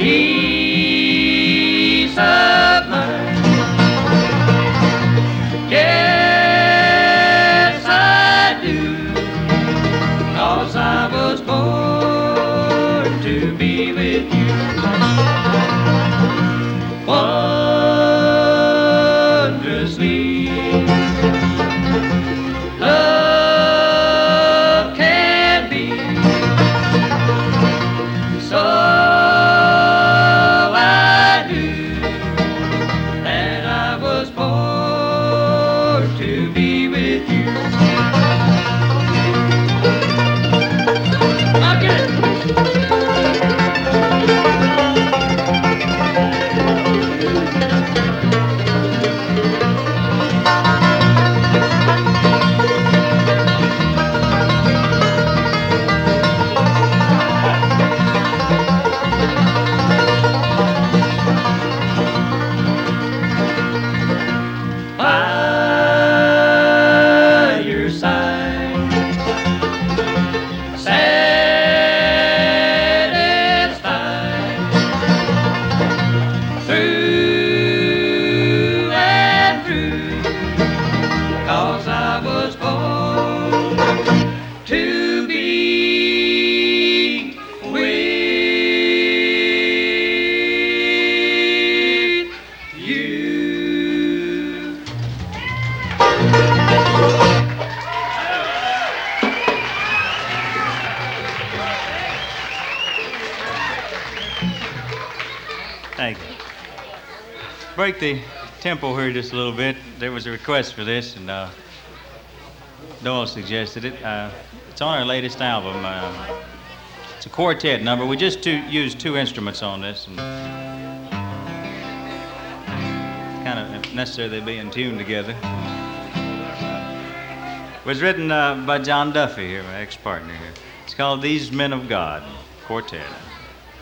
peace of mind. Yes, I do, 'cause I was born to be with you. Wondrously, love can be. So I knew that I was born to be with you. I'll get it. By your side, satisfied, through and through, 'cause I was born to be with you. Thank you. Break the tempo here just a little bit. There was a request for this, and Doyle suggested it. It's on our latest album. It's a quartet number. We just used two instruments on this, and kind of necessary they be in tune together. It was written by John Duffy here, my ex-partner here. It's called These Men of God, Quartet.